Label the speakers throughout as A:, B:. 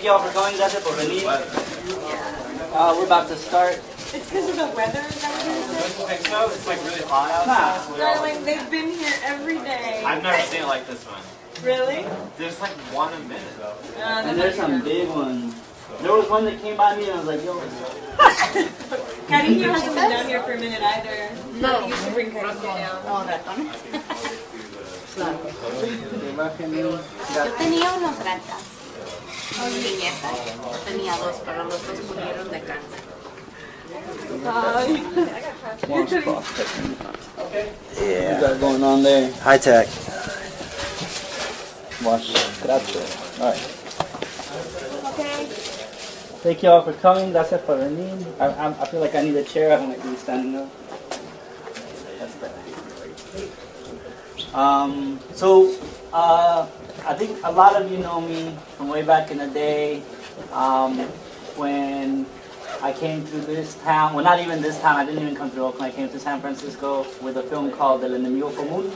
A: Thank you all for coming. Gracias por venir. We're about to start.
B: It's because of the weather, is that what you're saying?
C: So it's like really hot outside.
B: Darling, they've been here every day.
C: I've never seen it like this one.
B: Really?
C: There's like one a minute.
A: And there's some big ones. There was one that came by me and I was like, yo.
B: Cariño hasn't been down here for a minute either.
D: No.
B: You should bring Cariño down.
D: Oh, ratones. Claro.
A: Yo
D: tenía unos ratas. Niñetas. Tenía dos, pero los dos murieron de cáncer.
A: Yeah. What got going on there?
E: High tech.
A: Wash. Gracias. All right.
B: Okay.
A: Thank you all for coming. Gracias por venir. I feel like I need a chair. I don't like to be standing up. That's better. I think a lot of you know me from way back in the day when I came to this town. Well, not even this town. I didn't even come to Oakland. I came to San Francisco with a film called El Enemigo Común.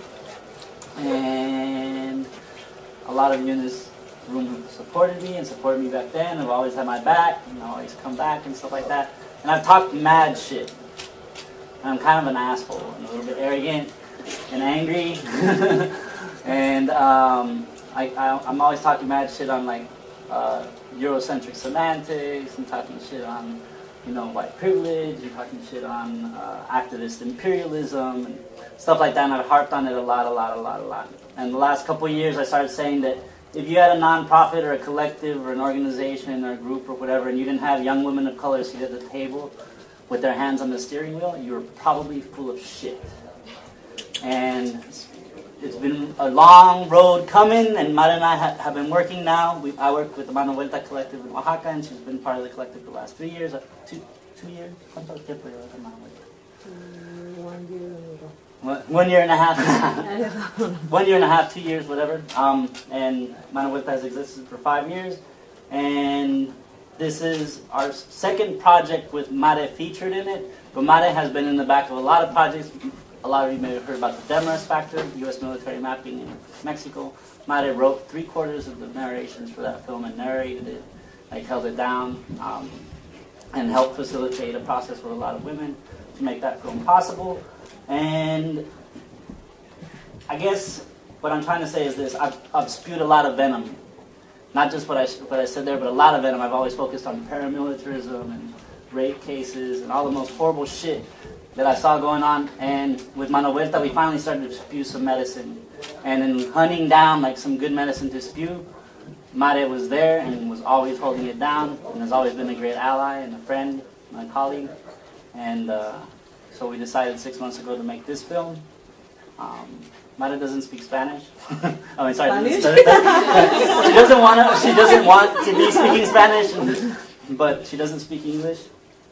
A: And a lot of you in this room supported me and supported me back then. Have always had my back and always come back and stuff like that. And I've talked mad shit. And I'm kind of an asshole and a little bit arrogant and angry. And I'm always talking mad shit on like Eurocentric semantics and talking shit on, you know, white privilege and talking shit on activist imperialism and stuff like that. And I've harped on it a lot. And the last couple of years I started saying that if you had a nonprofit or a collective or an organization or a group or whatever and you didn't have young women of color seated at the table with their hands on the steering wheel, you were probably full of shit. And it's been a long road coming, and Mara and I have been working now. I work with the Mano Vuelta Collective in Oaxaca, and she's been part of the collective for the last 3 years. 2 years? ¿Cuánto tiempo lleva con Mano Vuelta? 1 year and a half. 1 year and a half, 2 years, whatever. And Mano Vuelta has existed for 5 years. And this is our second project with Mare featured in it. But Mare has been in the back of a lot of projects. A lot of you may have heard about the Demarest Factor, U.S. military mapping in Mexico. Mare wrote 3/4 of the narrations for that film and narrated it, like held it down, and helped facilitate a process with a lot of women to make that film possible. And I guess what I'm trying to say is this: I've spewed a lot of venom, not just what I said there, but a lot of venom. I've always focused on paramilitarism and rape cases and all the most horrible shit that I saw going on. And with Mano Vuelta, we finally started to spew some medicine. And in hunting down like some good medicine to spew, Mare was there and was always holding it down and has always been a great ally and a friend and a colleague. And so we decided 6 months ago to make this film. Mare doesn't speak Spanish. I mean, sorry. Spanish? She doesn't want to be speaking Spanish, but she doesn't speak English.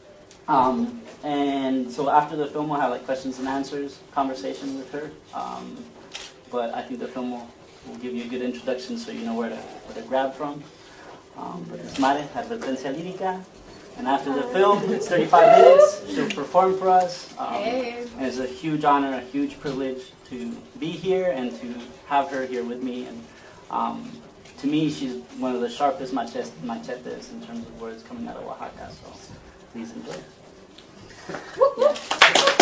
A: And so after the film, we'll have like questions and answers conversation with her. But I think the film will give you a good introduction so you know where to grab from. But it's Mare, Advertencia Lírica. And after the film, it's 35 minutes. She'll perform for us. And it's a huge honor, a huge privilege to be here and to have her here with me. And to me, she's one of the sharpest machetes in terms of words coming out of Oaxaca. So please enjoy.